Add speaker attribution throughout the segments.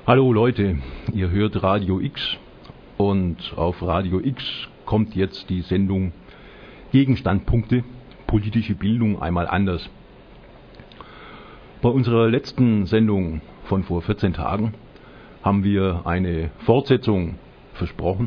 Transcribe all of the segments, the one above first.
Speaker 1: Hallo Leute, ihr hört Radio X und auf Radio X kommt jetzt die Sendung Gegenstandpunkte, politische Bildung einmal anders. Bei unserer letzten Sendung von vor 14 Tagen haben wir eine Fortsetzung versprochen.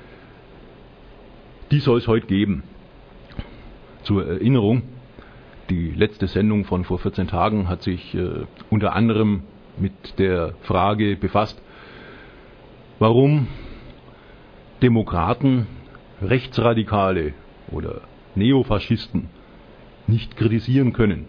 Speaker 1: Die soll es heute geben. Zur Erinnerung, die letzte Sendung von vor 14 Tagen hat sich unter anderem mit der Frage befasst, warum Demokraten, Rechtsradikale oder Neofaschisten nicht kritisieren können.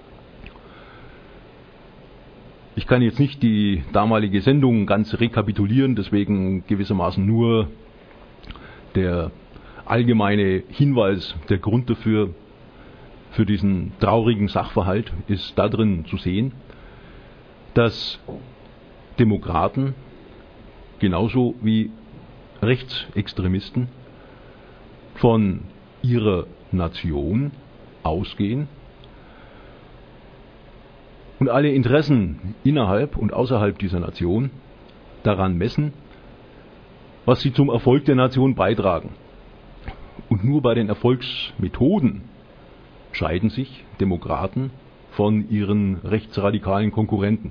Speaker 1: Ich kann jetzt nicht die damalige Sendung ganz rekapitulieren, deswegen gewissermaßen nur der allgemeine Hinweis, der Grund dafür, für diesen traurigen Sachverhalt ist darin zu sehen, dass Demokraten genauso wie Rechtsextremisten von ihrer Nation ausgehen und alle Interessen innerhalb und außerhalb dieser Nation daran messen, was sie zum Erfolg der Nation beitragen. Und nur bei den Erfolgsmethoden scheiden sich Demokraten von ihren rechtsradikalen Konkurrenten.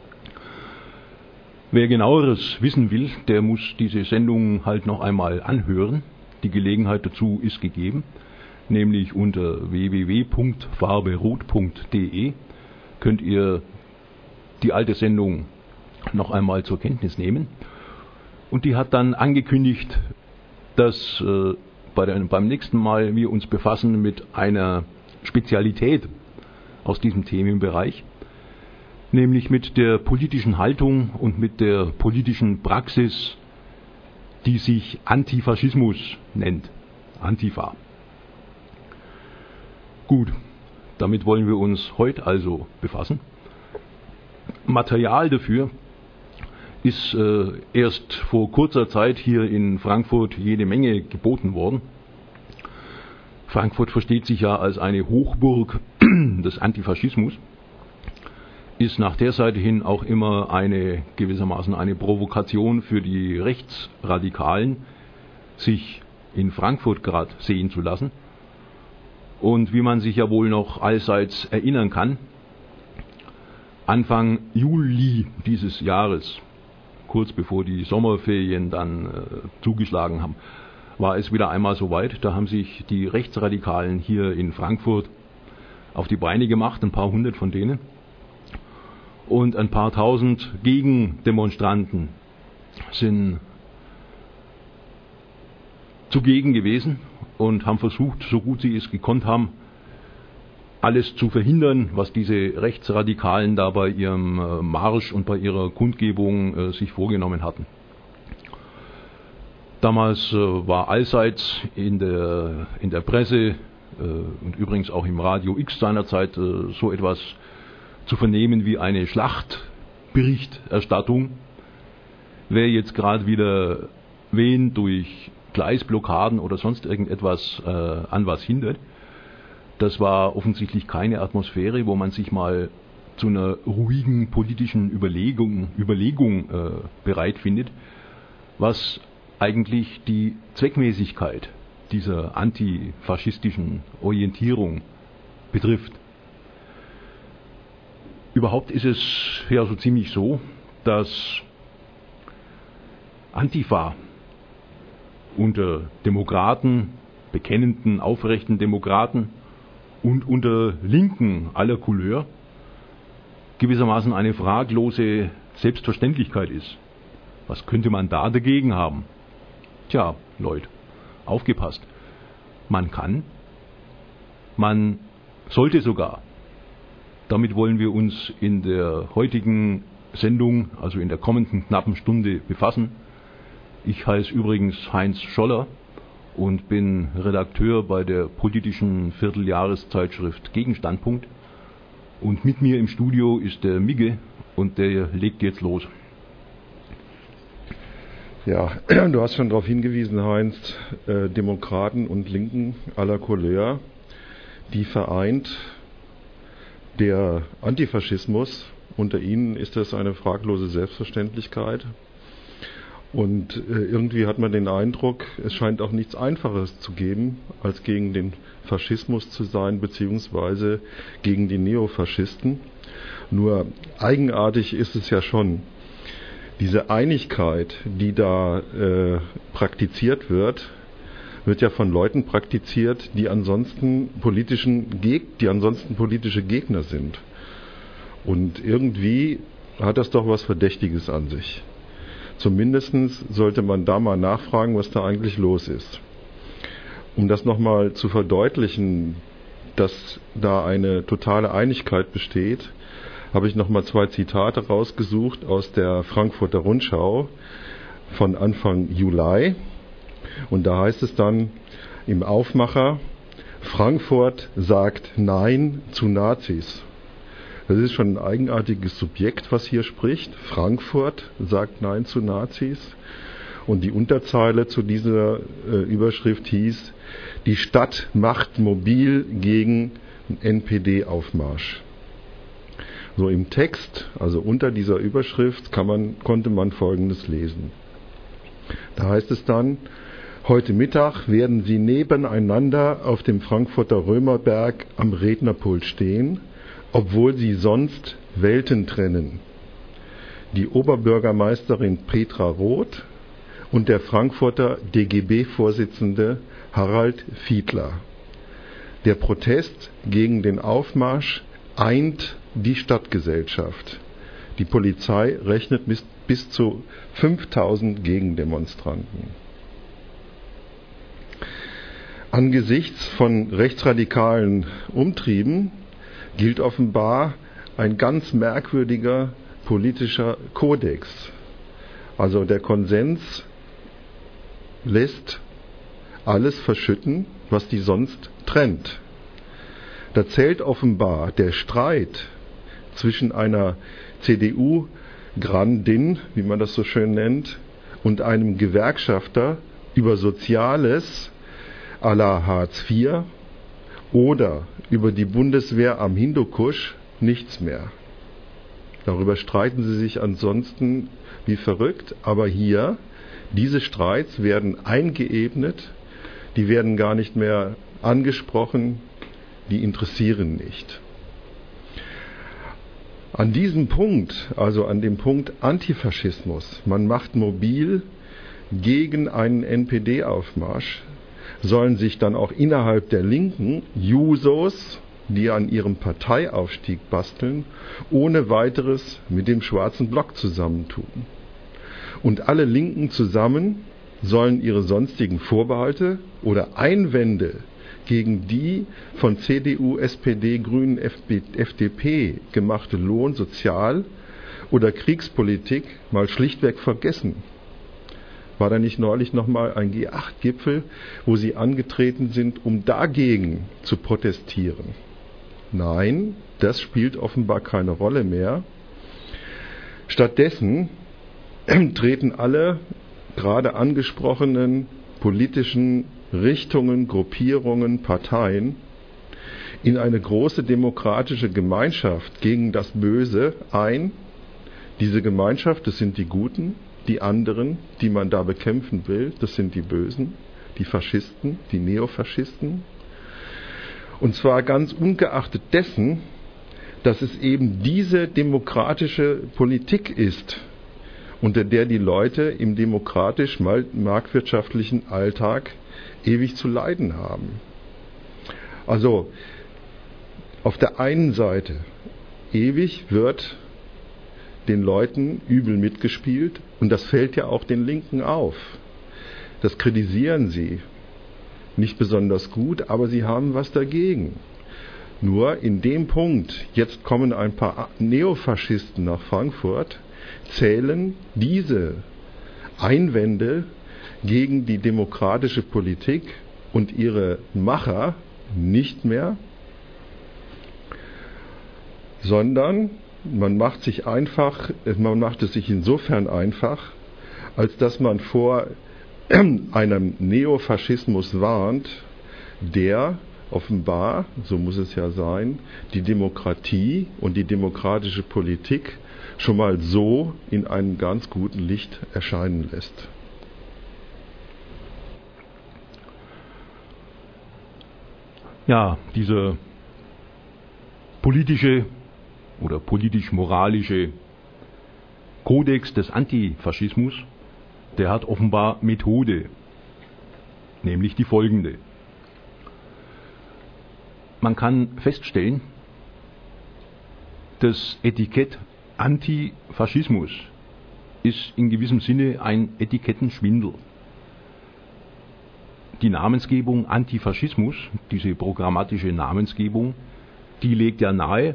Speaker 1: Wer genaueres wissen will, der muss diese Sendung halt noch einmal anhören. Die Gelegenheit dazu ist gegeben, nämlich unter www.farberot.de könnt ihr die alte Sendung noch einmal zur Kenntnis nehmen. Und die hat dann angekündigt, dass beim nächsten Mal wir uns befassen mit einer Spezialität aus diesem Themenbereich, nämlich mit der politischen Haltung und mit der politischen Praxis, die sich Antifaschismus nennt, Antifa. Gut, damit wollen wir uns heute also befassen. Material dafür ist erst vor kurzer Zeit hier in Frankfurt jede Menge geboten worden. Frankfurt versteht sich ja als eine Hochburg des Antifaschismus, ist nach der Seite hin auch immer gewissermaßen eine Provokation für die Rechtsradikalen, sich in Frankfurt gerade sehen zu lassen. Und wie man sich ja wohl noch allseits erinnern kann, Anfang Juli dieses Jahres, kurz bevor die Sommerferien dann zugeschlagen haben, war es wieder einmal soweit. Da haben sich die Rechtsradikalen hier in Frankfurt auf die Beine gemacht, ein paar hundert von denen. Und ein paar tausend Gegendemonstranten sind zugegen gewesen und haben versucht, so gut sie es gekonnt haben, alles zu verhindern, was diese Rechtsradikalen da bei ihrem Marsch und bei ihrer Kundgebung sich vorgenommen hatten. Damals war allseits in der Presse und übrigens auch im Radio X seinerzeit so etwas zu vernehmen wie eine Schlachtberichterstattung. Wer jetzt gerade wieder wen durch Gleisblockaden oder sonst irgendetwas an was hindert, das war offensichtlich keine Atmosphäre, wo man sich mal zu einer ruhigen politischen Überlegung bereit findet, was eigentlich die Zweckmäßigkeit dieser antifaschistischen Orientierung betrifft. Überhaupt ist es ja so ziemlich so, dass Antifa unter Demokraten, bekennenden, aufrechten Demokraten und unter Linken aller Couleur gewissermaßen eine fraglose Selbstverständlichkeit ist. Was könnte man da dagegen haben? Tja, Leute, aufgepasst. Man sollte sogar. Damit wollen wir uns in der heutigen Sendung, also in der kommenden knappen Stunde, befassen. Ich heiße übrigens Heinz Scholler und bin Redakteur bei der politischen Vierteljahreszeitschrift Gegenstandpunkt. Und mit mir im Studio ist der Migge und der legt jetzt los.
Speaker 2: Ja, du hast schon darauf hingewiesen, Heinz, Demokraten und Linken aller Couleur, die vereint der Antifaschismus Unter ihnen ist das eine fraglose Selbstverständlichkeit. Und irgendwie hat man den Eindruck, es scheint auch nichts Einfaches zu geben, als gegen den Faschismus zu sein, beziehungsweise gegen die Neofaschisten. Nur eigenartig ist es ja schon, diese Einigkeit, die da praktiziert wird ja von Leuten praktiziert, die ansonsten politische Gegner sind. Und irgendwie hat das doch was Verdächtiges an sich. Zumindest sollte man da mal nachfragen, was da eigentlich los ist. Um das nochmal zu verdeutlichen, dass da eine totale Einigkeit besteht, habe ich nochmal 2 Zitate rausgesucht aus der Frankfurter Rundschau von Anfang Juli. Und da heißt es dann im Aufmacher: Frankfurt sagt Nein zu Nazis. Das ist schon ein eigenartiges Subjekt, was hier spricht. Frankfurt sagt Nein zu Nazis. Und die Unterzeile zu dieser Überschrift hieß: Die Stadt macht mobil gegen NPD-Aufmarsch. So im Text, also unter dieser Überschrift, konnte man Folgendes lesen. Da heißt es dann: Heute Mittag werden sie nebeneinander auf dem Frankfurter Römerberg am Rednerpult stehen, obwohl sie sonst Welten trennen. Die Oberbürgermeisterin Petra Roth und der Frankfurter DGB-Vorsitzende Harald Fiedler. Der Protest gegen den Aufmarsch eint die Stadtgesellschaft. Die Polizei rechnet bis zu 5000 Gegendemonstranten. Angesichts von rechtsradikalen Umtrieben gilt offenbar ein ganz merkwürdiger politischer Kodex. Also der Konsens lässt alles verschütten, was die sonst trennt. Da zählt offenbar der Streit zwischen einer CDU-Grandin, wie man das so schön nennt, und einem Gewerkschafter über Soziales à la Hartz IV oder über die Bundeswehr am Hindukusch nichts mehr. Darüber streiten sie sich ansonsten wie verrückt, aber hier, diese Streits werden eingeebnet, die werden gar nicht mehr angesprochen, die interessieren nicht. An diesem Punkt, also an dem Punkt Antifaschismus, man macht mobil gegen einen NPD-Aufmarsch, sollen sich dann auch innerhalb der Linken Jusos, die an ihrem Parteiaufstieg basteln, ohne weiteres mit dem Schwarzen Block zusammentun. Und alle Linken zusammen sollen ihre sonstigen Vorbehalte oder Einwände gegen die von CDU, SPD, Grünen, FDP gemachte Lohn-, Sozial- oder Kriegspolitik mal schlichtweg vergessen. War da nicht neulich nochmal ein G8-Gipfel, wo sie angetreten sind, um dagegen zu protestieren? Nein, das spielt offenbar keine Rolle mehr. Stattdessen treten alle gerade angesprochenen politischen Richtungen, Gruppierungen, Parteien in eine große demokratische Gemeinschaft gegen das Böse ein. Diese Gemeinschaft, das sind die Guten. Die anderen, die man da bekämpfen will, das sind die Bösen, die Faschisten, die Neofaschisten. Und zwar ganz ungeachtet dessen, dass es eben diese demokratische Politik ist, unter der die Leute im demokratisch-marktwirtschaftlichen Alltag ewig zu leiden haben. Also auf der einen Seite, ewig wird den Leuten übel mitgespielt und das fällt ja auch den Linken auf. Das kritisieren sie nicht besonders gut, aber sie haben was dagegen. Nur in dem Punkt, jetzt kommen ein paar Neofaschisten nach Frankfurt, zählen diese Einwände gegen die demokratische Politik und ihre Macher nicht mehr, sondern man macht es sich insofern einfach, als dass man vor einem Neofaschismus warnt, der offenbar, so muss es ja sein, die Demokratie und die demokratische Politik schon mal so in einem ganz guten Licht erscheinen lässt.
Speaker 1: Ja, dieser politische oder politisch-moralische Kodex des Antifaschismus, der hat offenbar Methode, nämlich die folgende. Man kann feststellen, das Etikett Antifaschismus ist in gewissem Sinne ein Etikettenschwindel. Die Namensgebung Antifaschismus, diese programmatische Namensgebung, die legt ja nahe,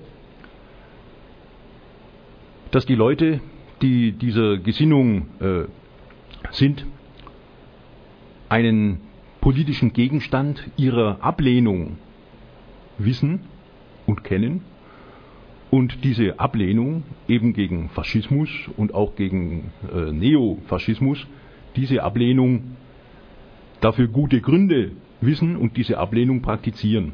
Speaker 1: dass die Leute, die dieser Gesinnung sind, einen politischen Gegenstand ihrer Ablehnung wissen und kennen und diese Ablehnung eben gegen Faschismus und auch gegen Neofaschismus, diese Ablehnung dafür gute Gründe wissen und diese Ablehnung praktizieren.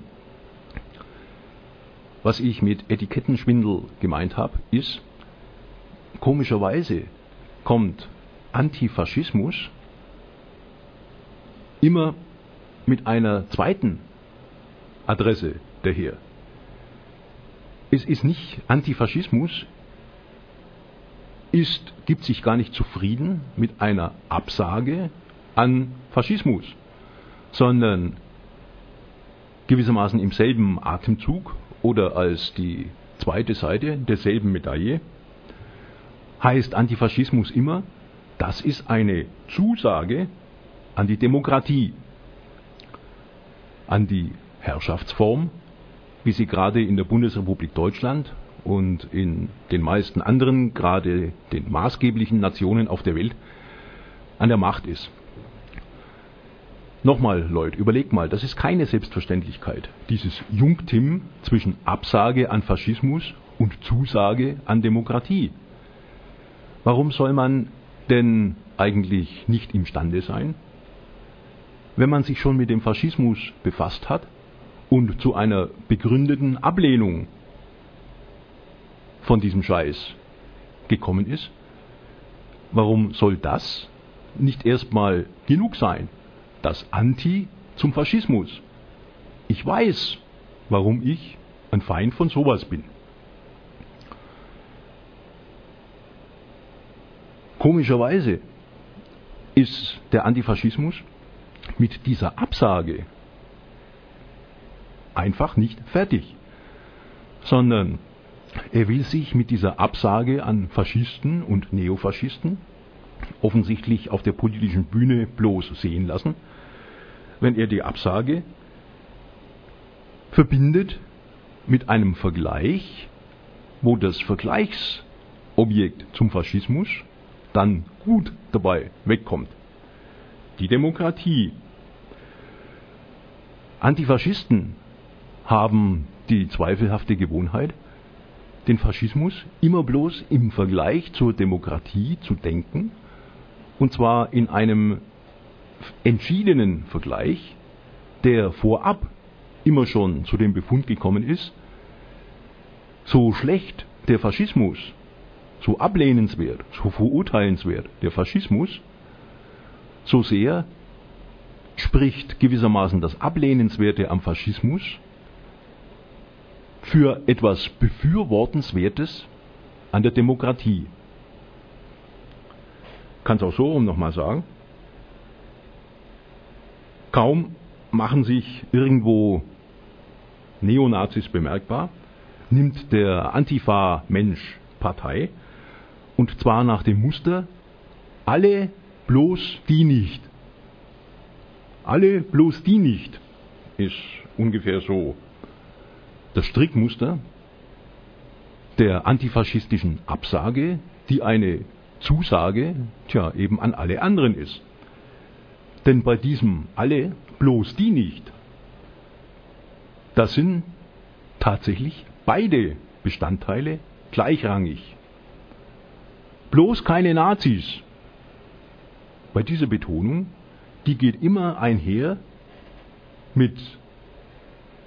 Speaker 1: Was ich mit Etikettenschwindel gemeint habe, ist, komischerweise kommt Antifaschismus immer mit einer zweiten Adresse daher. Es ist nicht Antifaschismus, gibt sich gar nicht zufrieden mit einer Absage an Faschismus, sondern gewissermaßen im selben Atemzug oder als die zweite Seite derselben Medaille heißt Antifaschismus immer, das ist eine Zusage an die Demokratie, an die Herrschaftsform, wie sie gerade in der Bundesrepublik Deutschland und in den meisten anderen, gerade den maßgeblichen Nationen auf der Welt, an der Macht ist. Nochmal, Leute, überlegt mal, das ist keine Selbstverständlichkeit, dieses Junktim zwischen Absage an Faschismus und Zusage an Demokratie. Warum soll man denn eigentlich nicht imstande sein, wenn man sich schon mit dem Faschismus befasst hat und zu einer begründeten Ablehnung von diesem Scheiß gekommen ist, warum soll das nicht erstmal genug sein? Das Anti zum Faschismus. Ich weiß, warum ich ein Feind von sowas bin. Komischerweise ist der Antifaschismus mit dieser Absage einfach nicht fertig, sondern er will sich mit dieser Absage an Faschisten und Neofaschisten offensichtlich auf der politischen Bühne bloß sehen lassen, wenn er die Absage verbindet mit einem Vergleich, wo das Vergleichsobjekt zum Faschismus dann gut dabei wegkommt. Die Demokratie. Antifaschisten haben die zweifelhafte Gewohnheit, den Faschismus immer bloß im Vergleich zur Demokratie zu denken, und zwar in einem entschiedenen Vergleich, der vorab immer schon zu dem Befund gekommen ist, so schlecht der Faschismus, so ablehnenswert, so verurteilenswert der Faschismus, so sehr spricht gewissermaßen das Ablehnenswerte am Faschismus für etwas Befürwortenswertes an der Demokratie. Kann es auch so nochmal sagen. Kaum machen sich irgendwo Neonazis bemerkbar, nimmt der Antifa-Mensch Partei, und zwar nach dem Muster, alle bloß die nicht. Alle bloß die nicht ist ungefähr so das Strickmuster der antifaschistischen Absage, die eine Zusage, eben an alle anderen ist. Denn bei diesem alle bloß die nicht, das sind tatsächlich beide Bestandteile gleichrangig. Bloß keine Nazis. Bei dieser Betonung, die geht immer einher mit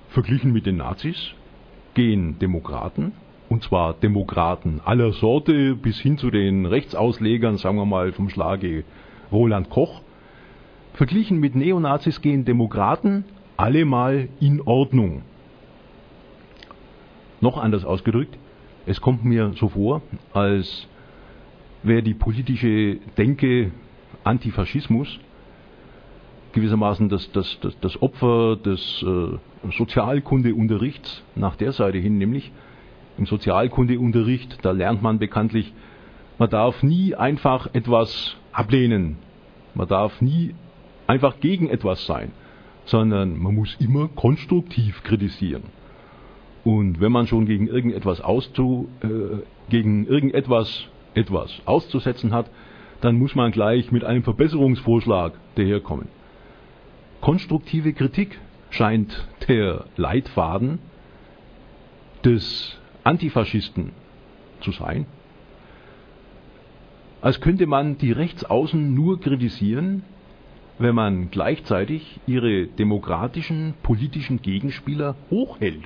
Speaker 1: verglichen mit den Nazis gehen Demokraten, und zwar Demokraten aller Sorte bis hin zu den Rechtsauslegern, sagen wir mal vom Schlage Roland Koch, verglichen mit Neonazis gehen Demokraten allemal in Ordnung. Noch anders ausgedrückt, es kommt mir so vor, als wäre die politische Denke Antifaschismus gewissermaßen das Opfer des Sozialkundeunterrichts nach der Seite hin, nämlich im Sozialkundeunterricht, da lernt man bekanntlich, man darf nie einfach etwas ablehnen, man darf nie einfach gegen etwas sein, sondern man muss immer konstruktiv kritisieren. Und wenn man schon gegen irgendetwas auszusetzen hat, dann muss man gleich mit einem Verbesserungsvorschlag daherkommen. Konstruktive Kritik scheint der Leitfaden des Antifaschisten zu sein. Als könnte man die Rechtsaußen nur kritisieren, wenn man gleichzeitig ihre demokratischen politischen Gegenspieler hochhält.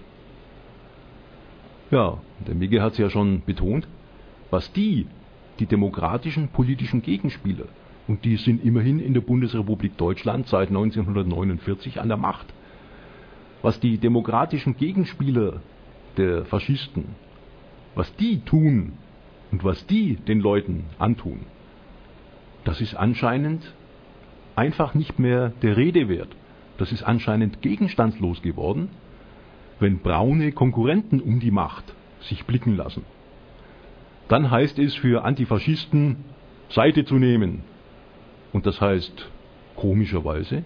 Speaker 1: Ja, der Migge hat es ja schon betont, was die demokratischen politischen Gegenspieler, und die sind immerhin in der Bundesrepublik Deutschland seit 1949 an der Macht, was die demokratischen Gegenspieler der Faschisten, was die tun und was die den Leuten antun, das ist anscheinend einfach nicht mehr der Rede wert. Das ist anscheinend gegenstandslos geworden, wenn braune Konkurrenten um die Macht sich blicken lassen. Dann heißt es für Antifaschisten, Seite zu nehmen. Und das heißt, komischerweise,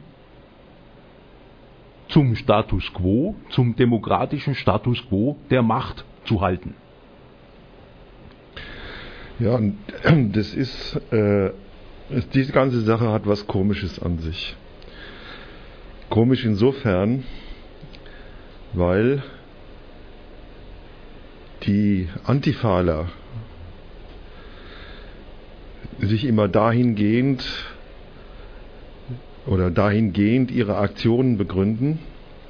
Speaker 1: zum Status quo, zum demokratischen Status quo der Macht zu halten.
Speaker 2: Ja, das ist, diese ganze Sache hat was Komisches an sich. Komisch insofern, weil die Antifaler sich immer dahingehend ihre Aktionen begründen,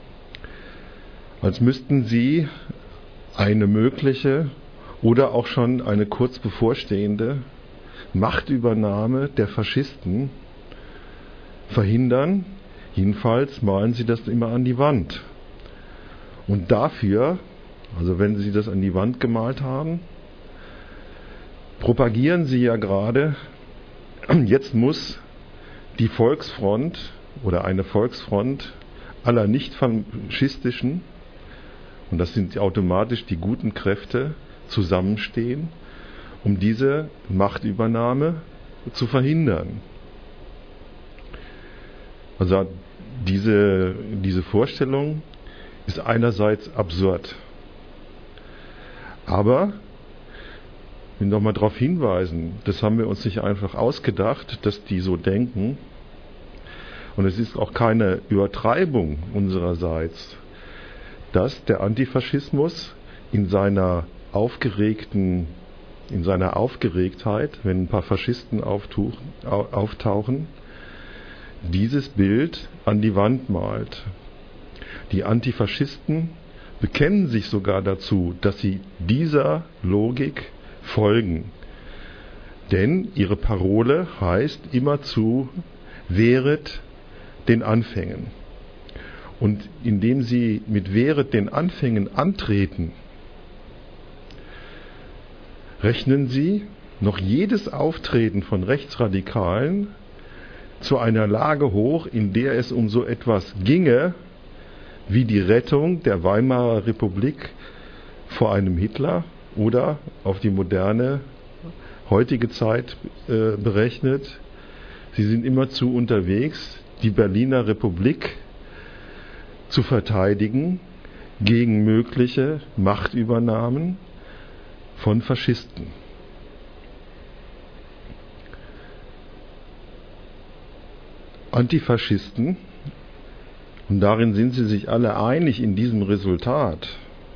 Speaker 2: als müssten sie eine mögliche oder auch schon eine kurz bevorstehende Machtübernahme der Faschisten verhindern. Jedenfalls malen sie das immer an die Wand. Und dafür, also wenn sie das an die Wand gemalt haben, propagieren sie ja gerade, jetzt muss die Volksfront oder eine Volksfront aller nicht-faschistischen, und das sind automatisch die guten Kräfte, zusammenstehen, um diese Machtübernahme zu verhindern. Also diese Vorstellung ist einerseits absurd. Aber ich will noch mal darauf hinweisen, das haben wir uns nicht einfach ausgedacht, dass die so denken. Und es ist auch keine Übertreibung unsererseits, dass der Antifaschismus in seiner Aufgeregtheit, wenn ein paar Faschisten auftauchen, dieses Bild an die Wand malt. Die Antifaschisten bekennen sich sogar dazu, dass sie dieser Logik folgen. Denn ihre Parole heißt immerzu, wehret den Anfängen. Und indem sie mit wehret den Anfängen antreten, rechnen sie noch jedes Auftreten von Rechtsradikalen zu einer Lage hoch, in der es um so etwas ginge, wie die Rettung der Weimarer Republik vor einem Hitler oder auf die moderne, heutige Zeit berechnet. Sie sind immerzu unterwegs, die Berliner Republik zu verteidigen gegen mögliche Machtübernahmen von Faschisten. Antifaschisten, und darin sind sie sich alle einig in diesem Resultat,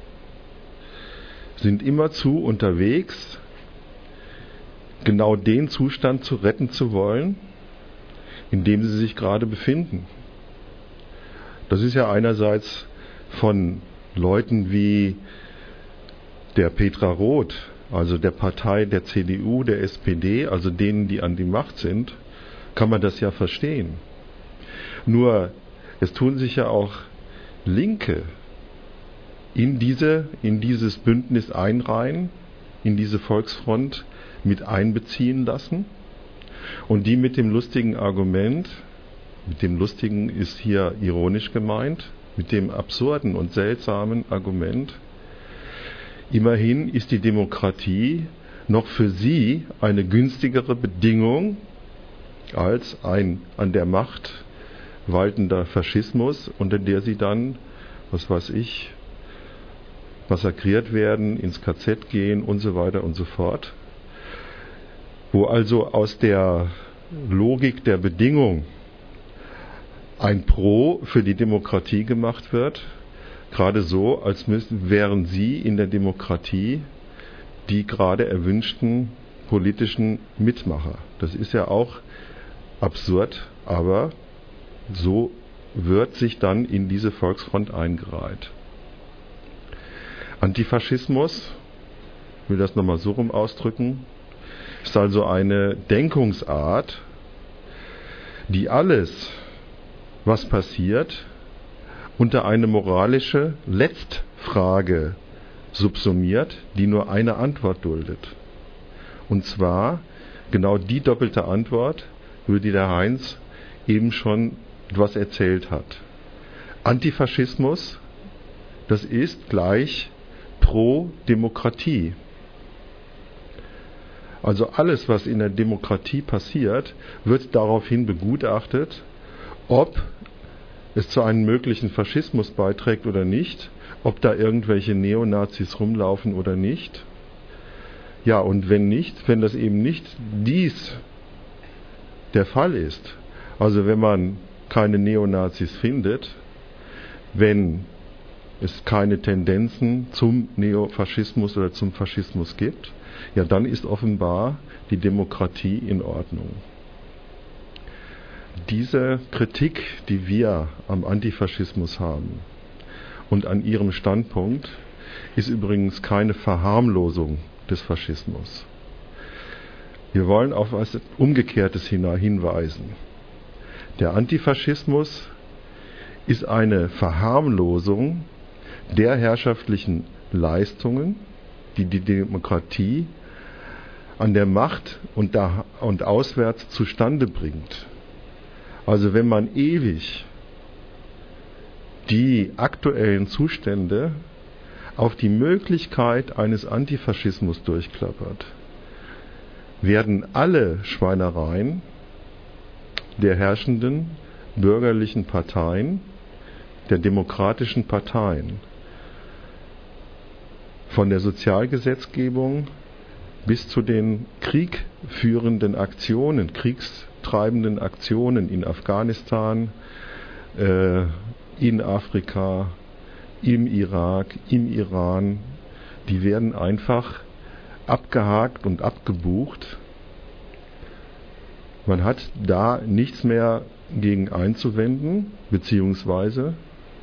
Speaker 2: sind immerzu unterwegs, genau den Zustand zu retten zu wollen, in dem sie sich gerade befinden. Das ist ja einerseits von Leuten wie der Petra Roth, also der Partei der CDU, der SPD, also denen, die an die Macht sind, kann man das ja verstehen. Nur, es tun sich ja auch Linke in dieses Bündnis einreihen, in diese Volksfront mit einbeziehen lassen und die mit dem lustigen Argument, mit dem lustigen ist hier ironisch gemeint, mit dem absurden und seltsamen Argument, immerhin ist die Demokratie noch für sie eine günstigere Bedingung als ein an der Macht waltender Faschismus, unter der sie dann, was weiß ich, massakriert werden, ins KZ gehen und so weiter und so fort. Wo also aus der Logik der Bedingung ein Pro für die Demokratie gemacht wird, gerade so, als wären sie in der Demokratie die gerade erwünschten politischen Mitmacher. Das ist ja auch absurd, aber so wird sich dann in diese Volksfront eingereiht. Antifaschismus, ich will das nochmal so rum ausdrücken, ist also eine Denkungsart, die alles, was passiert, unter eine moralische Letztfrage subsumiert, die nur eine Antwort duldet. Und zwar genau die doppelte Antwort, über die der Heinz eben schon etwas erzählt hat. Antifaschismus, das ist gleich Pro-Demokratie. Also alles, was in der Demokratie passiert, wird daraufhin begutachtet, ob es zu einem möglichen Faschismus beiträgt oder nicht, ob da irgendwelche Neonazis rumlaufen oder nicht. Ja, und wenn nicht, wenn das eben nicht dies der Fall ist, also wenn man keine Neonazis findet, wenn es keine Tendenzen zum Neofaschismus oder zum Faschismus gibt, ja, dann ist offenbar die Demokratie in Ordnung. Diese Kritik, die wir am Antifaschismus haben und an ihrem Standpunkt, ist übrigens keine Verharmlosung des Faschismus. Wir wollen auf etwas Umgekehrtes hinweisen. Der Antifaschismus ist eine Verharmlosung der herrschaftlichen Leistungen, die die Demokratie an der Macht und auswärts zustande bringt. Also wenn man ewig die aktuellen Zustände auf die Möglichkeit eines Antifaschismus durchklappert, werden alle Schweinereien der herrschenden bürgerlichen Parteien, der demokratischen Parteien, von der Sozialgesetzgebung bis zu den kriegführenden Aktionen, kriegstreibenden Aktionen in Afghanistan, in Afrika, im Irak, im Iran, die werden einfach abgehakt und abgebucht. Man hat da nichts mehr gegen einzuwenden, beziehungsweise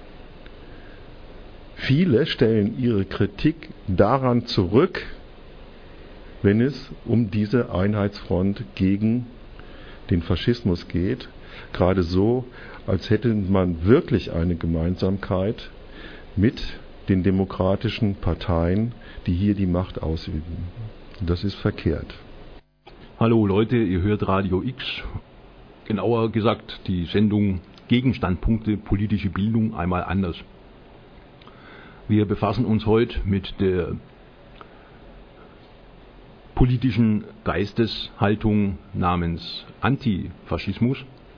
Speaker 2: viele stellen ihre Kritik daran zurück, wenn es um diese Einheitsfront gegen den Faschismus geht, gerade so, als hätte man wirklich eine Gemeinsamkeit mit den demokratischen Parteien, die hier die Macht ausüben. Das ist verkehrt.
Speaker 1: Hallo Leute, ihr hört Radio X, genauer gesagt die Sendung Gegenstandpunkte politische Bildung einmal anders. Wir befassen uns heute mit der politischen Geisteshaltung namens Antifaschismus.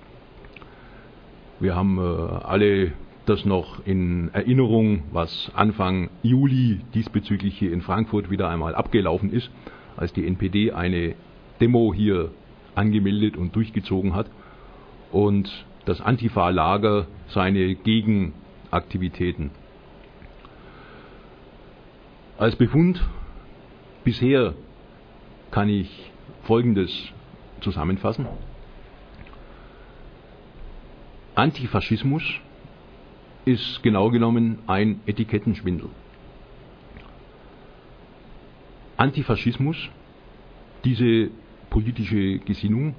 Speaker 1: Wir haben alle das noch in Erinnerung, was Anfang Juli diesbezüglich hier in Frankfurt wieder einmal abgelaufen ist, als die NPD eine Demo hier angemeldet und durchgezogen hat und das Antifa-Lager seine Gegenaktivitäten. Als Befund bisher kann ich Folgendes zusammenfassen. Antifaschismus ist genau genommen ein Etikettenschwindel. Antifaschismus, diese politische Gesinnung,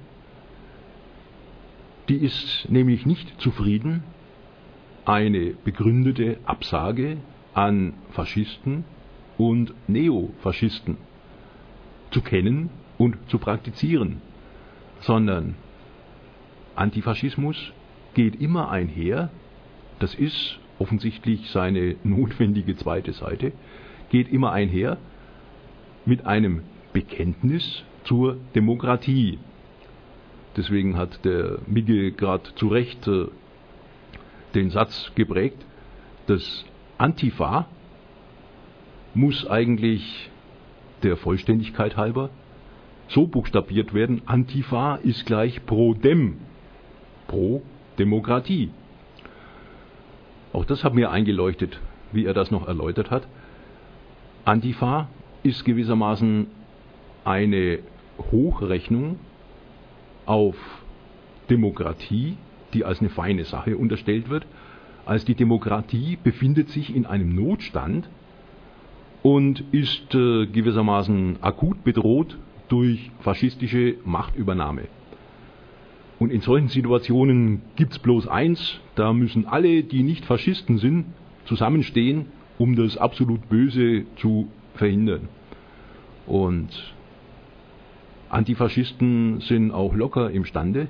Speaker 1: die ist nämlich nicht zufrieden, eine begründete Absage an Faschisten und Neofaschisten zu kennen und zu praktizieren, sondern Antifaschismus geht immer einher, das ist offensichtlich seine notwendige zweite Seite, geht immer einher mit einem Bekenntnis zur Demokratie. Deswegen hat der Migge gerade zu Recht den Satz geprägt, das Antifa muss eigentlich der Vollständigkeit halber so buchstabiert werden, Antifa ist gleich pro Dem, pro Demokratie. Auch das hat mir eingeleuchtet, wie er das noch erläutert hat. Antifa ist gewissermaßen eine Hochrechnung auf Demokratie, die als eine feine Sache unterstellt wird, als die Demokratie befindet sich in einem Notstand und ist gewissermaßen akut bedroht durch faschistische Machtübernahme. Und in solchen Situationen gibt es bloß eins, da müssen alle, die nicht Faschisten sind, zusammenstehen, um das absolut Böse zu verhindern. Und Antifaschisten sind auch locker imstande,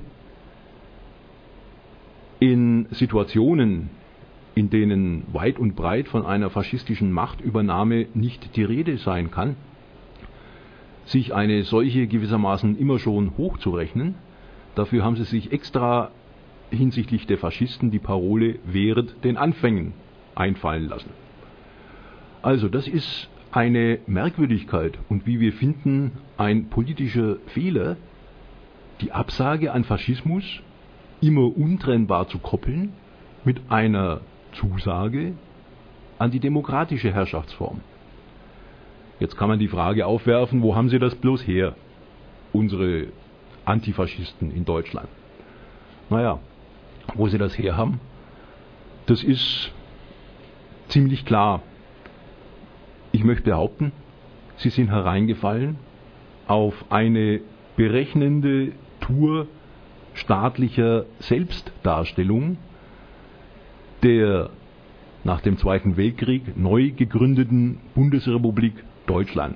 Speaker 1: in Situationen, in denen weit und breit von einer faschistischen Machtübernahme nicht die Rede sein kann, sich eine solche gewissermaßen immer schon hochzurechnen. Dafür haben sie sich extra hinsichtlich der Faschisten die Parole „Wehret den Anfängen" einfallen lassen. Also das ist eine Merkwürdigkeit und wie wir finden, ein politischer Fehler, die Absage an Faschismus immer untrennbar zu koppeln mit einer Zusage an die demokratische Herrschaftsform. Jetzt kann man die Frage aufwerfen, wo haben sie das bloß her, unsere Antifaschisten in Deutschland? Naja, wo sie das her haben, das ist ziemlich klar. Ich möchte behaupten, sie sind hereingefallen auf eine berechnende Tour staatlicher Selbstdarstellung der nach dem Zweiten Weltkrieg neu gegründeten Bundesrepublik Deutschland.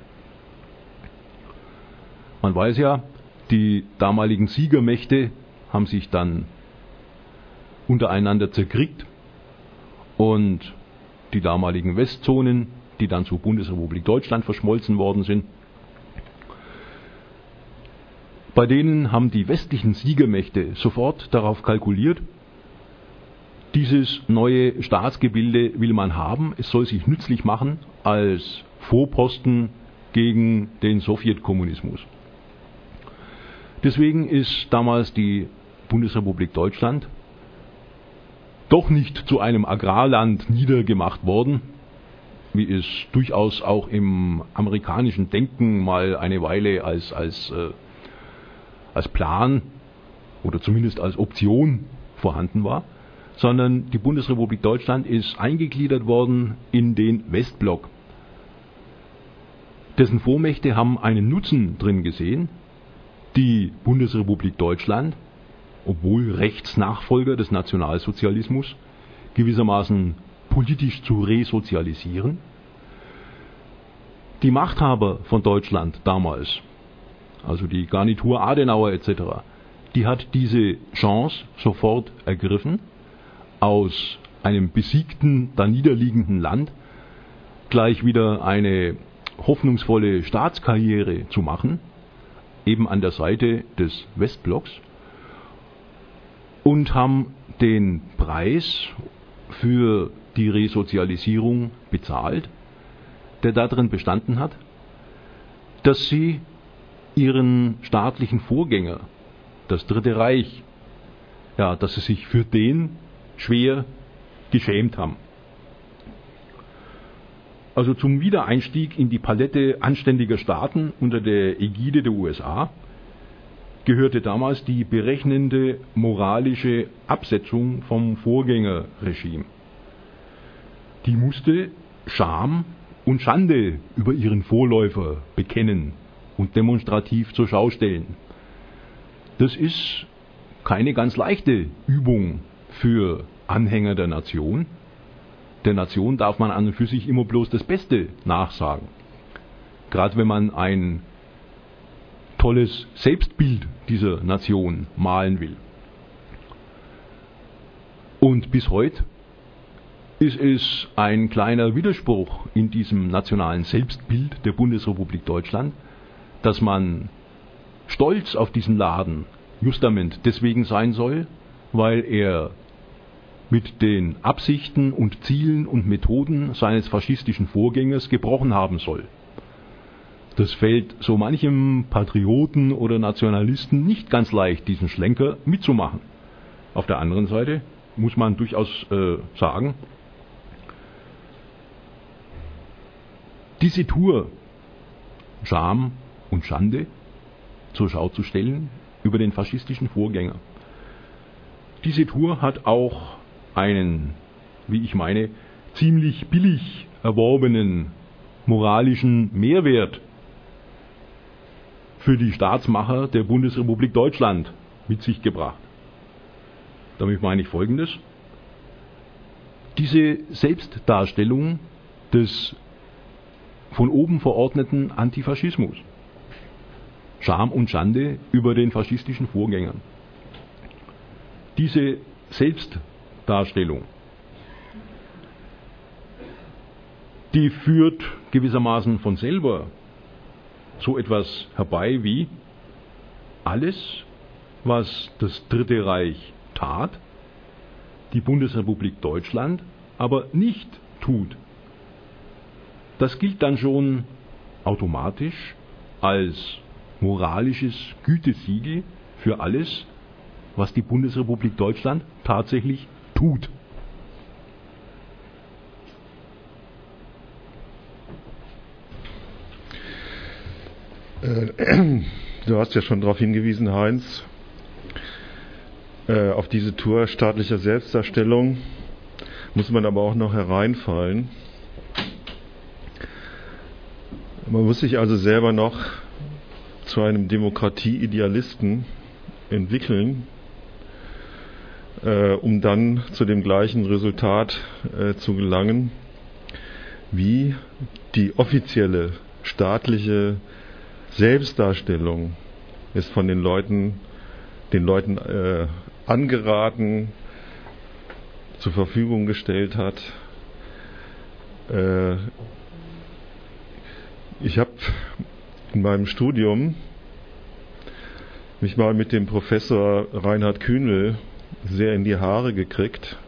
Speaker 1: Man weiß ja, die damaligen Siegermächte haben sich dann untereinander zerkriegt und die damaligen Westzonen, die dann zur Bundesrepublik Deutschland verschmolzen worden sind, bei denen haben die westlichen Siegermächte sofort darauf kalkuliert, dieses neue Staatsgebilde will man haben, es soll sich nützlich machen als Vorposten gegen den Sowjetkommunismus. Deswegen ist damals die Bundesrepublik Deutschland doch nicht zu einem Agrarland niedergemacht worden, wie es durchaus auch im amerikanischen Denken mal eine Weile als Plan oder zumindest als Option vorhanden war, sondern die Bundesrepublik Deutschland ist eingegliedert worden in den Westblock. Dessen Vormächte haben einen Nutzen drin gesehen, die Bundesrepublik Deutschland, obwohl Rechtsnachfolger des Nationalsozialismus, gewissermaßen politisch zu resozialisieren. Die Machthaber von Deutschland damals, also die Garnitur Adenauer etc., die hat diese Chance sofort ergriffen, aus einem besiegten, da niederliegenden Land gleich wieder eine hoffnungsvolle Staatskarriere zu machen, eben an der Seite des Westblocks, und haben den Preis für die Resozialisierung bezahlt, der darin bestanden hat, dass sie ihren staatlichen Vorgänger, das Dritte Reich, dass sie sich für den schwer geschämt haben. Also zum Wiedereinstieg in die Palette anständiger Staaten unter der Ägide der USA gehörte damals die berechnende moralische Absetzung vom Vorgängerregime. die musste Scham und Schande über ihren Vorläufer bekennen und demonstrativ zur Schau stellen. Das ist keine ganz leichte Übung für Anhänger der Nation. Der Nation darf man an und für sich immer bloß das Beste nachsagen. Gerade wenn man ein tolles Selbstbild dieser Nation malen will. Und bis heute ist es ein kleiner Widerspruch in diesem nationalen Selbstbild der Bundesrepublik Deutschland, dass man stolz auf diesen Laden justament deswegen sein soll, weil er mit den Absichten und Zielen und Methoden seines faschistischen Vorgängers gebrochen haben soll. Das fällt so manchem Patrioten oder Nationalisten nicht ganz leicht, diesen Schlenker mitzumachen. Auf der anderen Seite muss man durchaus sagen, diese Tour, Scham und Schande zur Schau zu stellen über den faschistischen Vorgänger, diese Tour hat auch einen, wie ich meine, ziemlich billig erworbenen moralischen Mehrwert für die Staatsmacher der Bundesrepublik Deutschland mit sich gebracht. Damit meine ich Folgendes. Diese Selbstdarstellung des von oben verordneten Antifaschismus, Scham und Schande über den faschistischen Vorgängern, diese Selbstdarstellung, die führt gewissermaßen von selber so etwas herbei wie: alles, was das Dritte Reich tat, die Bundesrepublik Deutschland aber nicht tut. Das gilt dann schon automatisch als moralisches Gütesiegel für alles, was die Bundesrepublik Deutschland tatsächlich tut.
Speaker 2: Du hast ja schon darauf hingewiesen, Heinz, auf diese Tour staatlicher Selbstdarstellung muss man aber auch noch hereinfallen. Man muss sich also selber noch zu einem Demokratieidealisten entwickeln, um dann zu dem gleichen Resultat zu gelangen, wie die offizielle staatliche Selbstdarstellung ist von den Leuten angeraten, zur Verfügung gestellt hat. Ich habe in meinem Studium mich mal mit dem Professor Reinhard Kühnel sehr in die Haare gekriegt.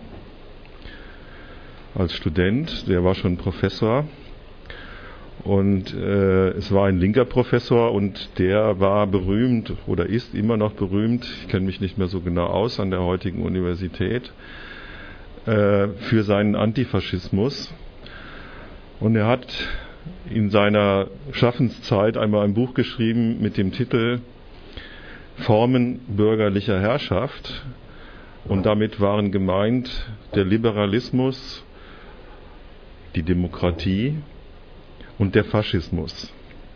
Speaker 2: Als Student, der war schon Professor. Und es war ein linker Professor und der war berühmt oder ist immer noch berühmt, ich kenne mich nicht mehr so genau aus an der heutigen Universität, für seinen Antifaschismus. Und er hat in seiner Schaffenszeit einmal ein Buch geschrieben mit dem Titel Formen bürgerlicher Herrschaft. Und damit waren gemeint der Liberalismus, die Demokratie und der Faschismus.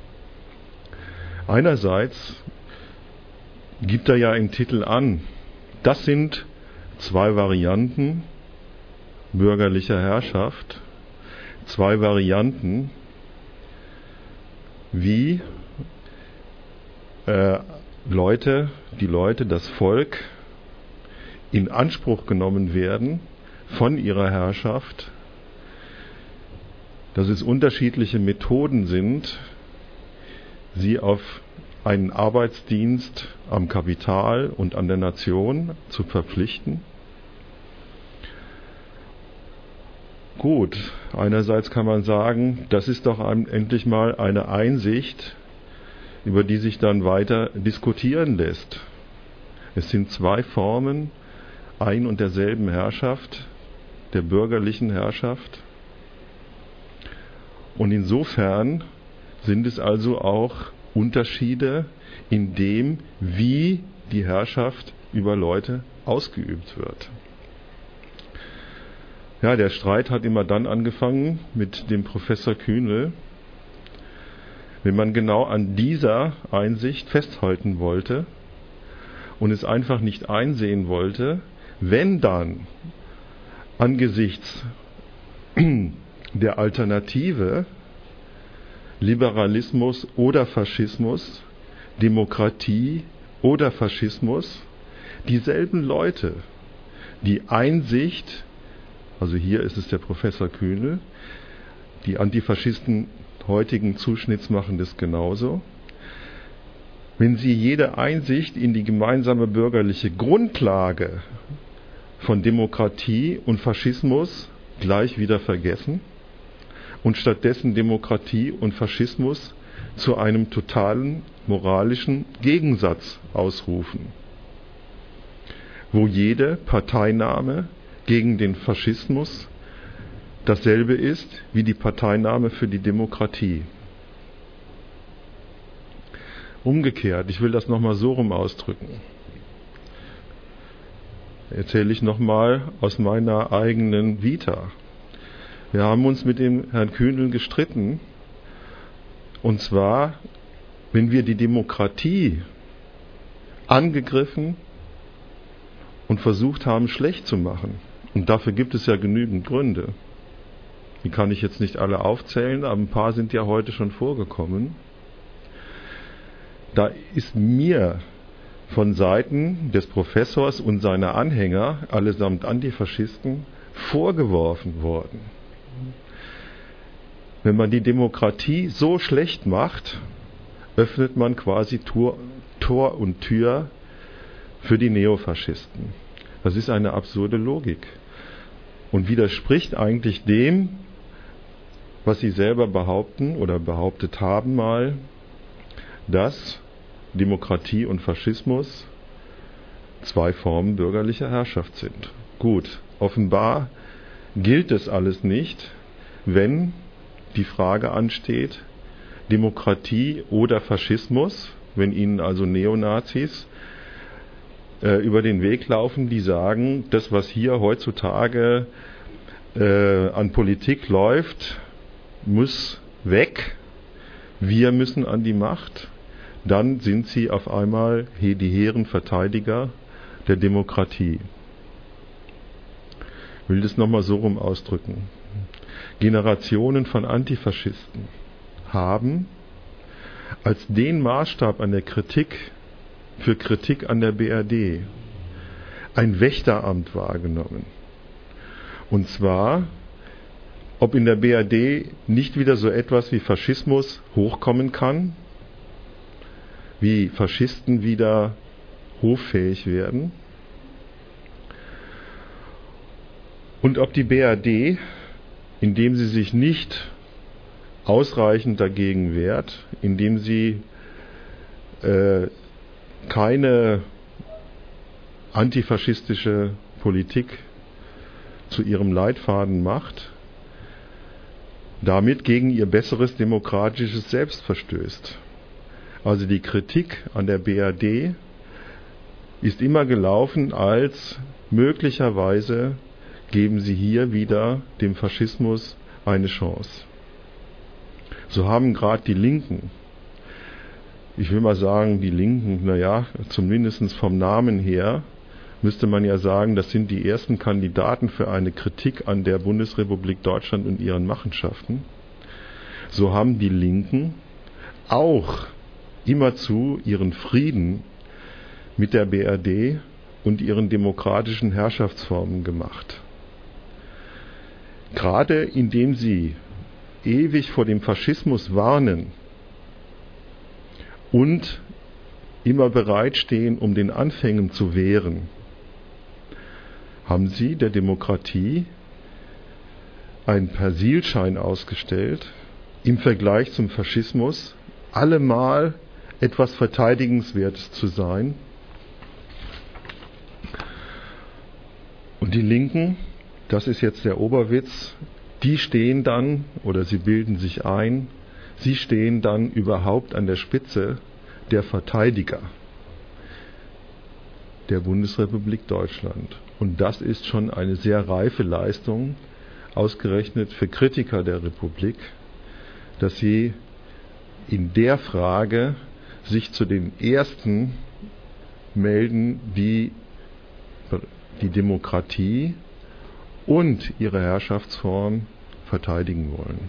Speaker 2: Einerseits gibt er ja im Titel an, das sind zwei Varianten bürgerlicher Herrschaft, zwei Varianten, wie die Leute, das Volk in Anspruch genommen werden von ihrer Herrschaft, dass es unterschiedliche Methoden sind, sie auf einen Arbeitsdienst am Kapital und an der Nation zu verpflichten. Gut, einerseits kann man sagen, das ist doch endlich mal eine Einsicht, über die sich dann weiter diskutieren lässt. Es sind zwei Formen ein und derselben Herrschaft, der bürgerlichen Herrschaft. Und insofern sind es also auch Unterschiede in dem, wie die Herrschaft über Leute ausgeübt wird. Ja, der Streit hat immer dann angefangen mit dem Professor Kühnel, wenn man genau an dieser Einsicht festhalten wollte und es einfach nicht einsehen wollte, wenn dann angesichts der Alternative Liberalismus oder Faschismus, Demokratie oder Faschismus, dieselben Leute die Einsicht, also hier ist es der Professor Kühnel, die Antifaschisten heutigen Zuschnitts machen das genauso, wenn sie jede Einsicht in die gemeinsame bürgerliche Grundlage von Demokratie und Faschismus gleich wieder vergessen und stattdessen Demokratie und Faschismus zu einem totalen moralischen Gegensatz ausrufen, wo jede Parteinahme gegen den Faschismus dasselbe ist wie die Parteinahme für die Demokratie. Umgekehrt, ich will das nochmal so rum ausdrücken. Erzähle ich nochmal aus meiner eigenen Vita. Wir haben uns mit dem Herrn Kühnel gestritten, und zwar, wenn wir die Demokratie angegriffen und versucht haben, schlecht zu machen. Und dafür gibt es ja genügend Gründe. Die kann ich jetzt nicht alle aufzählen, aber ein paar sind ja heute schon vorgekommen. Da ist mir von Seiten des Professors und seiner Anhänger, allesamt Antifaschisten, vorgeworfen worden. Wenn man die Demokratie so schlecht macht, öffnet man quasi Tor und Tür für die Neofaschisten. Das ist eine absurde Logik und widerspricht eigentlich dem, was sie selber behaupten oder behauptet haben mal, dass Demokratie und Faschismus zwei Formen bürgerlicher Herrschaft sind. Gut, offenbar gilt das alles nicht, wenn die Frage ansteht, Demokratie oder Faschismus, wenn ihnen also Neonazis über den Weg laufen, die sagen, das, was hier heutzutage an Politik läuft, muss weg, wir müssen an die Macht, dann sind sie auf einmal die hehren Verteidiger der Demokratie. Ich will das nochmal so rum ausdrücken. Generationen von Antifaschisten haben als den Maßstab an der Kritik für Kritik an der BRD ein Wächteramt wahrgenommen. Und zwar, ob in der BRD nicht wieder so etwas wie Faschismus hochkommen kann, wie Faschisten wieder hoffähig werden und ob die BRD, indem sie sich nicht ausreichend dagegen wehrt, indem sie keine antifaschistische Politik zu ihrem Leitfaden macht, damit gegen ihr besseres demokratisches Selbst verstößt. Also die Kritik an der BRD ist immer gelaufen als möglicherweise geben sie hier wieder dem Faschismus eine Chance. So haben gerade die Linken, ich will mal sagen, die Linken, naja, zumindest vom Namen her, müsste man ja sagen, das sind die ersten Kandidaten für eine Kritik an der Bundesrepublik Deutschland und ihren Machenschaften. So haben die Linken auch immerzu ihren Frieden mit der BRD und ihren demokratischen Herrschaftsformen gemacht. Gerade indem sie ewig vor dem Faschismus warnen und immer bereitstehen, um den Anfängen zu wehren, haben sie der Demokratie einen Persilschein ausgestellt, im Vergleich zum Faschismus allemal etwas Verteidigenswertes zu sein. Und die Linken, das ist jetzt der Oberwitz, die stehen dann, oder sie bilden sich ein, sie stehen dann überhaupt an der Spitze der Verteidiger der Bundesrepublik Deutschland. Und das ist schon eine sehr reife Leistung ausgerechnet für Kritiker der Republik, dass sie in der Frage sich zu den Ersten melden, die die Demokratie und ihre Herrschaftsform verteidigen wollen.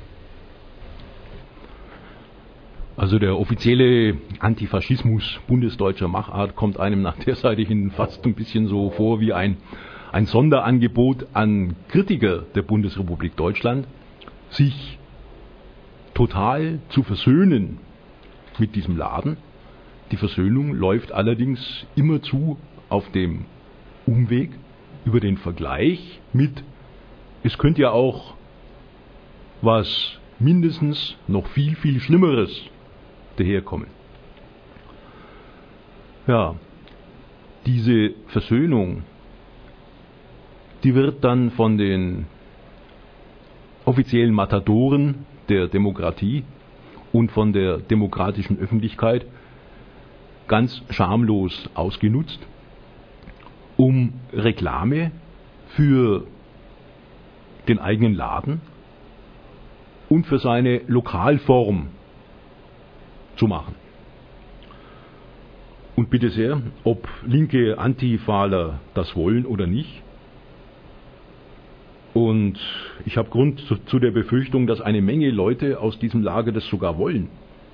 Speaker 1: Also der offizielle Antifaschismus bundesdeutscher Machart kommt einem nach der Seite hin fast ein bisschen so vor wie ein Sonderangebot an Kritiker der Bundesrepublik Deutschland, sich total zu versöhnen mit diesem Laden. Die Versöhnung läuft allerdings immerzu auf dem Umweg über den Vergleich mit, es könnte ja auch was mindestens noch viel, viel Schlimmeres daherkommen. Ja, diese Versöhnung, die wird dann von den offiziellen Matadoren der Demokratie und von der demokratischen Öffentlichkeit ganz schamlos ausgenutzt, um Reklame für den eigenen Laden und für seine Lokalform zu machen. Und bitte sehr, ob linke Antifaler das wollen oder nicht. Und ich habe Grund zu der Befürchtung, dass eine Menge Leute aus diesem Lager das sogar wollen.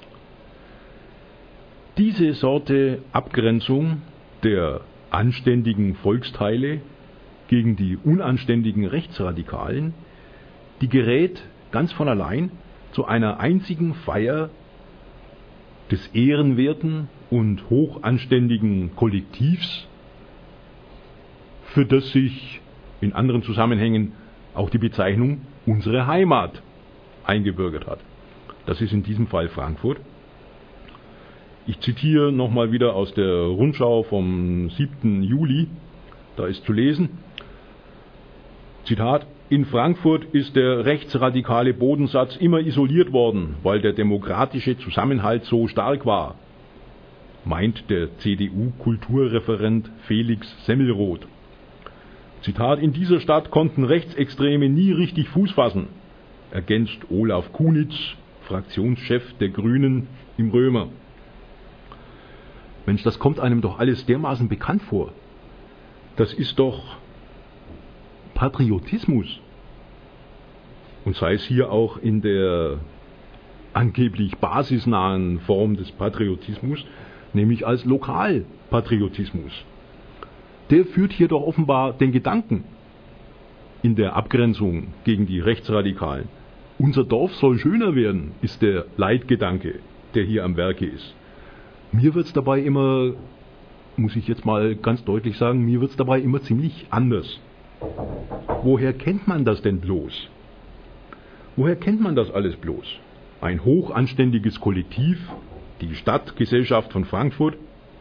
Speaker 1: Diese Sorte Abgrenzung der anständigen Volksteile gegen die unanständigen Rechtsradikalen, die gerät ganz von allein zu einer einzigen Feier des ehrenwerten und hochanständigen Kollektivs, für das sich in anderen Zusammenhängen auch die Bezeichnung unsere Heimat eingebürgert hat. Das ist in diesem Fall Frankfurt. Ich zitiere nochmal wieder aus der Rundschau vom 7. Juli. Da ist zu lesen, Zitat, in Frankfurt ist der rechtsradikale Bodensatz immer isoliert worden, weil der demokratische Zusammenhalt so stark war, meint der CDU-Kulturreferent Felix Semmelroth. Zitat, in dieser Stadt konnten Rechtsextreme nie richtig Fuß fassen, ergänzt Olaf Kunitz, Fraktionschef der Grünen im Römer. Mensch, das kommt einem doch alles dermaßen bekannt vor. Das ist doch Patriotismus. Und sei es hier auch in der angeblich basisnahen Form des Patriotismus, nämlich als Lokalpatriotismus. Der führt hier doch offenbar den Gedanken in der Abgrenzung gegen die Rechtsradikalen. Unser Dorf soll schöner werden, ist der Leitgedanke, der hier am Werke ist. Mir wird es dabei immer, muss ich jetzt mal ganz deutlich sagen, mir wird es dabei immer ziemlich anders. Woher kennt man das denn bloß? Woher kennt man das alles bloß? Ein hochanständiges Kollektiv, die Stadtgesellschaft von Frankfurt,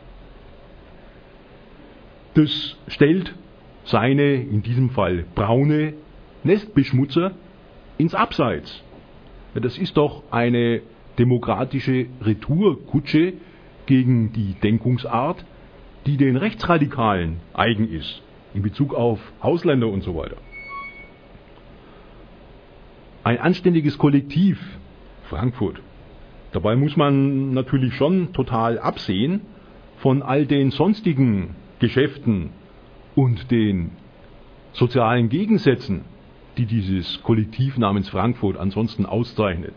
Speaker 1: das stellt seine, in diesem Fall braune, Nestbeschmutzer ins Abseits. Ja, das ist doch eine demokratische Retourkutsche gegen die Denkungsart, die den Rechtsradikalen eigen ist, in Bezug auf Ausländer und so weiter. Ein anständiges Kollektiv, Frankfurt. Dabei muss man natürlich schon total absehen von all den sonstigen Geschäften und den sozialen Gegensätzen, die dieses Kollektiv namens Frankfurt ansonsten auszeichnet.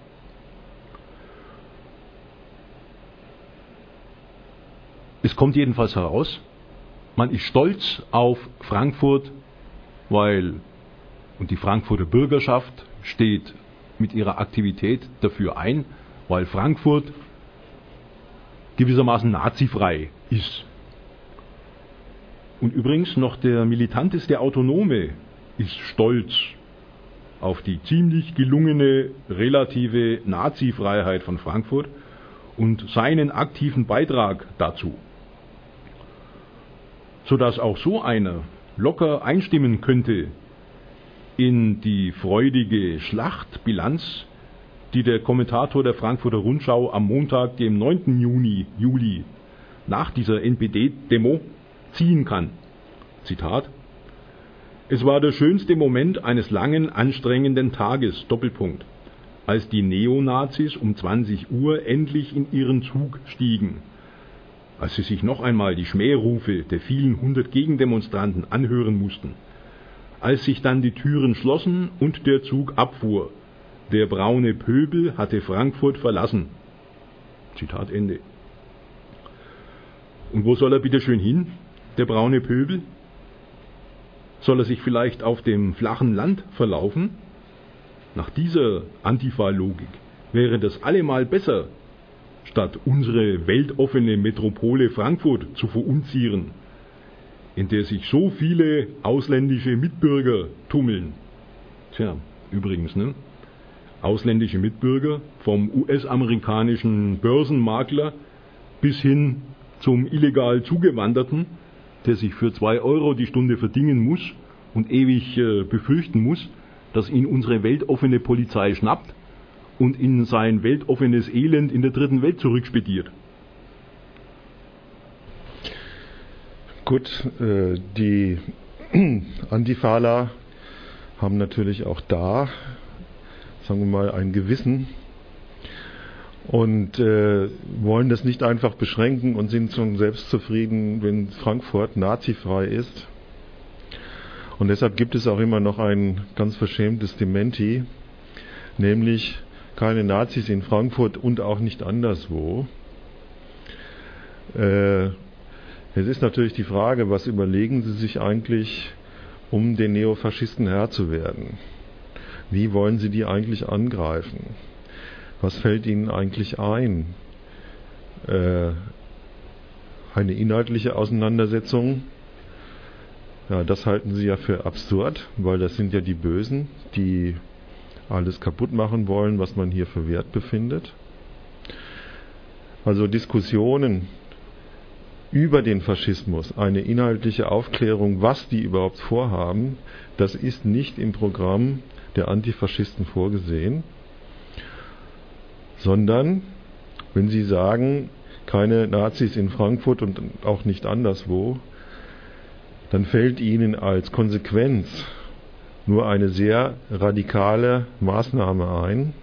Speaker 1: Es kommt jedenfalls heraus, man ist stolz auf Frankfurt, weil, und die Frankfurter Bürgerschaft steht mit ihrer Aktivität dafür ein, weil Frankfurt gewissermaßen nazifrei ist. Und übrigens noch der militanteste Autonome ist stolz auf die ziemlich gelungene relative Nazifreiheit von Frankfurt und seinen aktiven Beitrag dazu. Sodass auch so einer locker einstimmen könnte in die freudige Schlachtbilanz, die der Kommentator der Frankfurter Rundschau am Montag, dem 9. Juli, nach dieser NPD-Demo ziehen kann. Zitat: Es war der schönste Moment eines langen, anstrengenden Tages, Doppelpunkt, als die Neonazis um 20 Uhr endlich in ihren Zug stiegen. Als sie sich noch einmal die Schmährufe der vielen 100 Gegendemonstranten anhören mussten. Als sich dann die Türen schlossen und der Zug abfuhr. Der braune Pöbel hatte Frankfurt verlassen. Zitat Ende. Und wo soll er bitte schön hin, der braune Pöbel? Soll er sich vielleicht auf dem flachen Land verlaufen? Nach dieser Antifa-Logik wäre das allemal besser, statt unsere weltoffene Metropole Frankfurt zu verunzieren, in der sich so viele ausländische Mitbürger tummeln. Tja, übrigens, ne? Ausländische Mitbürger vom US-amerikanischen Börsenmakler bis hin zum illegal Zugewanderten, der sich für 2 Euro die Stunde verdingen muss und ewig befürchten muss, dass ihn unsere weltoffene Polizei schnappt und in sein weltoffenes Elend in der dritten Welt zurückspediert.
Speaker 2: Gut, die Antifaler haben natürlich auch da, sagen wir mal, ein Gewissen und wollen das nicht einfach beschränken und sind schon selbstzufrieden, wenn Frankfurt nazifrei ist. Und deshalb gibt es auch immer noch ein ganz verschämtes Dementi, nämlich keine Nazis in Frankfurt und auch nicht anderswo. Es ist natürlich die Frage, was überlegen Sie sich eigentlich, um den Neofaschisten Herr zu werden? Wie wollen Sie die eigentlich angreifen? Was fällt Ihnen eigentlich ein? Eine inhaltliche Auseinandersetzung? Ja, das halten Sie ja für absurd, weil das sind ja die Bösen, die alles kaputt machen wollen, was man hier für wert befindet. Also Diskussionen über den Faschismus, eine inhaltliche Aufklärung, was die überhaupt vorhaben, das ist nicht im Programm der Antifaschisten vorgesehen, sondern wenn Sie sagen, keine Nazis in Frankfurt und auch nicht anderswo, dann fällt Ihnen als Konsequenz nur eine sehr radikale Maßnahme ein,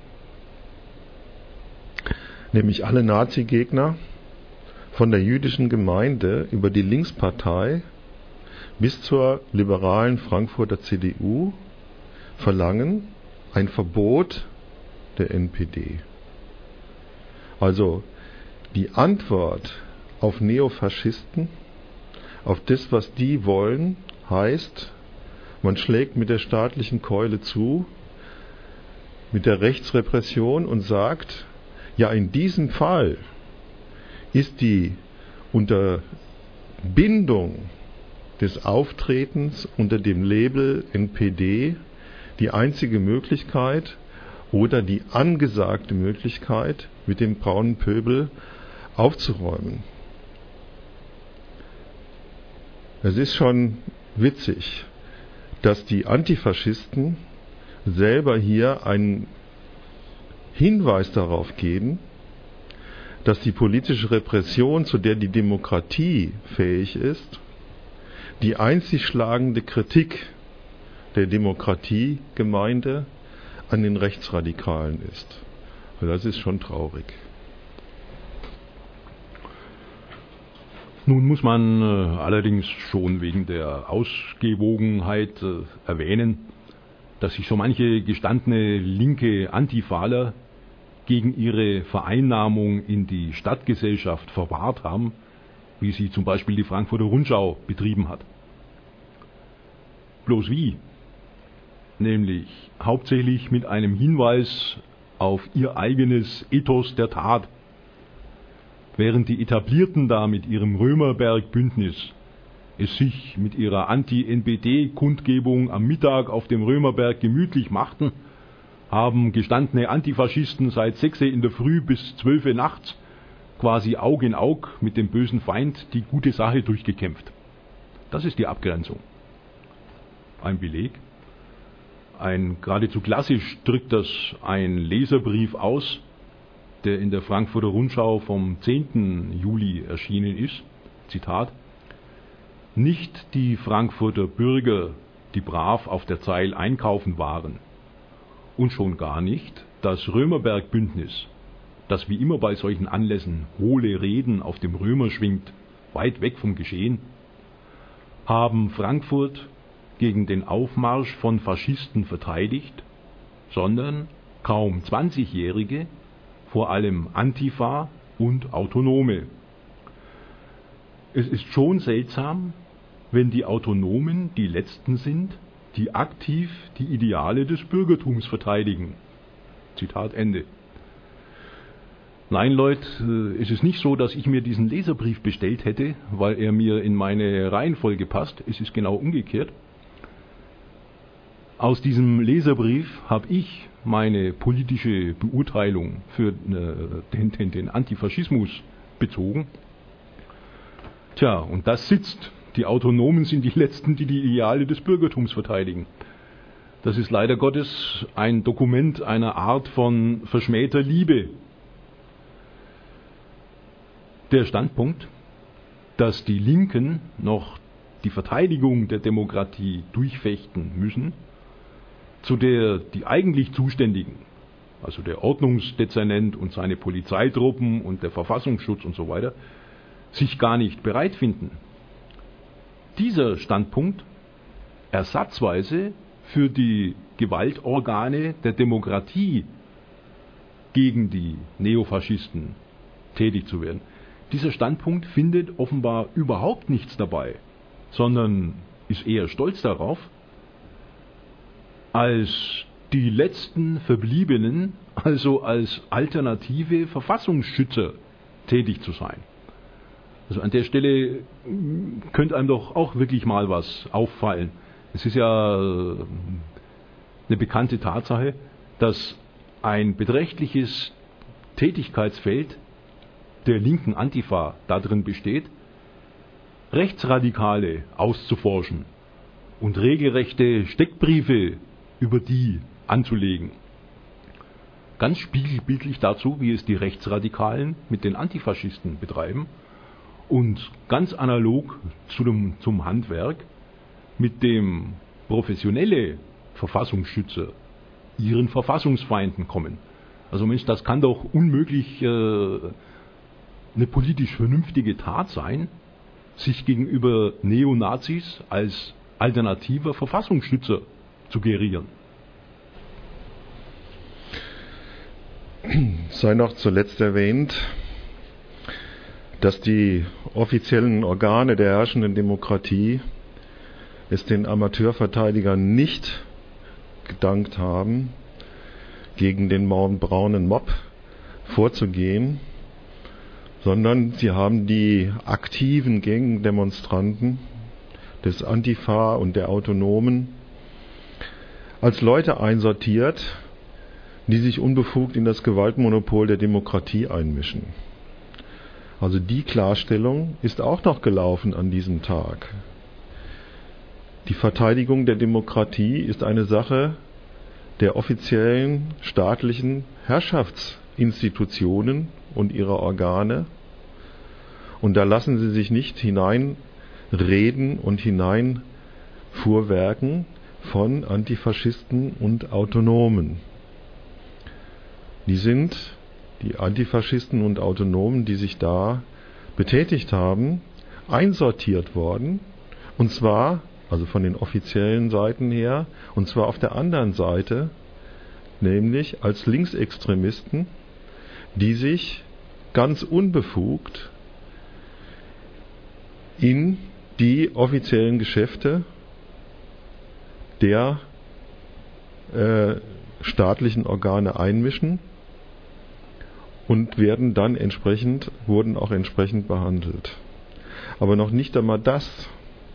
Speaker 2: nämlich alle Nazi-Gegner von der jüdischen Gemeinde über die Linkspartei bis zur liberalen Frankfurter CDU verlangen ein Verbot der NPD. Also die Antwort auf Neofaschisten, auf das, was die wollen, heißt, man schlägt mit der staatlichen Keule zu, mit der Rechtsrepression und sagt, ja, in diesem Fall ist die Unterbindung des Auftretens unter dem Label NPD die einzige Möglichkeit oder die angesagte Möglichkeit, mit dem braunen Pöbel aufzuräumen. Es ist schon witzig, dass die Antifaschisten selber hier einen Hinweis darauf geben, dass die politische Repression, zu der die Demokratie fähig ist, die einzig schlagende Kritik der Demokratiegemeinde an den Rechtsradikalen ist. Und das ist schon traurig.
Speaker 1: Nun muss man allerdings schon wegen der Ausgewogenheit erwähnen, dass sich so manche gestandene linke Antifaler gegen ihre Vereinnahmung in die Stadtgesellschaft verwahrt haben, wie sie zum Beispiel die Frankfurter Rundschau betrieben hat. Bloß wie? Nämlich hauptsächlich mit einem Hinweis auf ihr eigenes Ethos der Tat. Während die Etablierten da mit ihrem Römerberg-Bündnis es sich mit ihrer Anti-NPD-Kundgebung am Mittag auf dem Römerberg gemütlich machten, haben gestandene Antifaschisten seit 6 in der Früh bis 12 nachts quasi Aug in Aug mit dem bösen Feind die gute Sache durchgekämpft. Das ist die Abgrenzung. Ein Beleg. Geradezu klassisch drückt das ein Leserbrief aus, der in der Frankfurter Rundschau vom 10. Juli erschienen ist. Zitat: Nicht die Frankfurter Bürger die brav auf der Zeil einkaufen waren. Und schon gar nicht das Römerbergbündnis, das wie immer bei solchen Anlässen hohle Reden auf dem Römer schwingt, weit weg vom Geschehen, haben Frankfurt gegen den Aufmarsch von Faschisten verteidigt, sondern kaum 20-Jährige, vor allem Antifa und Autonome. Es ist schon seltsam, wenn die Autonomen die Letzten sind, die aktiv die Ideale des Bürgertums verteidigen. Zitat Ende. Nein, Leute, es ist nicht so, dass ich mir diesen Leserbrief bestellt hätte, weil er mir in meine Reihenfolge passt. Es ist genau umgekehrt. Aus diesem Leserbrief habe ich meine politische Beurteilung für den Antifaschismus bezogen. Tja, und das sitzt. Die Autonomen sind die Letzten, die die Ideale des Bürgertums verteidigen. Das ist leider Gottes ein Dokument einer Art von verschmähter Liebe. Der Standpunkt, dass die Linken noch die Verteidigung der Demokratie durchfechten müssen, zu der die eigentlich Zuständigen, also der Ordnungsdezernent und seine Polizeitruppen und der Verfassungsschutz und so weiter, sich gar nicht bereit finden. Dieser Standpunkt, ersatzweise für die Gewaltorgane der Demokratie gegen die Neofaschisten tätig zu werden, dieser Standpunkt findet offenbar überhaupt nichts dabei, sondern ist eher stolz darauf, als die letzten Verbliebenen, also als alternative Verfassungsschützer tätig zu sein. Also an der Stelle könnte einem doch auch wirklich mal was auffallen. Es ist ja eine bekannte Tatsache, dass ein beträchtliches Tätigkeitsfeld der linken Antifa darin besteht, Rechtsradikale auszuforschen und regelrechte Steckbriefe über die anzulegen. Ganz spiegelbildlich dazu, wie es die Rechtsradikalen mit den Antifaschisten betreiben und ganz analog zum Handwerk, mit dem professionelle Verfassungsschützer ihren Verfassungsfeinden kommen. Also Mensch, das kann doch unmöglich eine politisch vernünftige Tat sein, sich gegenüber Neonazis als alternativer Verfassungsschützer zu gerieren.
Speaker 2: Sei noch zuletzt erwähnt, dass die offiziellen Organe der herrschenden Demokratie es den Amateurverteidigern nicht gedankt haben, gegen den braunen Mob vorzugehen, sondern sie haben die aktiven Gegendemonstranten des Antifa und der Autonomen als Leute einsortiert, die sich unbefugt in das Gewaltmonopol der Demokratie einmischen. Also die Klarstellung ist auch noch gelaufen an diesem Tag. Die Verteidigung der Demokratie ist eine Sache der offiziellen staatlichen Herrschaftsinstitutionen und ihrer Organe. Und da lassen sie sich nicht hineinreden und hineinfuhrwerken von Antifaschisten und Autonomen. Die Antifaschisten und Autonomen, die sich da betätigt haben, einsortiert worden, und zwar, also von den offiziellen Seiten her, und zwar auf der anderen Seite, nämlich als Linksextremisten, die sich ganz unbefugt in die offiziellen Geschäfte der staatlichen Organe einmischen und wurden auch entsprechend behandelt. Aber noch nicht einmal das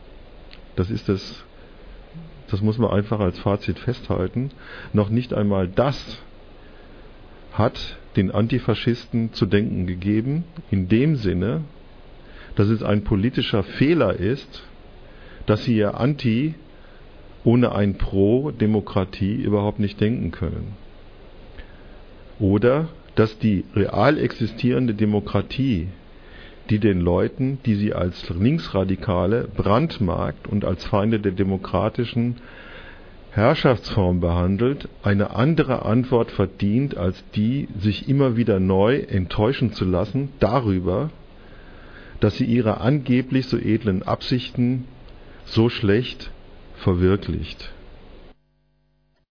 Speaker 2: muss man einfach als Fazit festhalten, noch nicht einmal das hat den Antifaschisten zu denken gegeben, in dem Sinne, dass es ein politischer Fehler ist, dass sie ja Anti ohne ein Pro-Demokratie überhaupt nicht denken können. Oder dass die real existierende Demokratie die den Leuten, die sie als Linksradikale brandmarkt und als Feinde der demokratischen Herrschaftsform behandelt, eine andere Antwort verdient, als die, sich immer wieder neu enttäuschen zu lassen darüber, dass sie ihre angeblich so edlen Absichten so schlecht verwirklicht.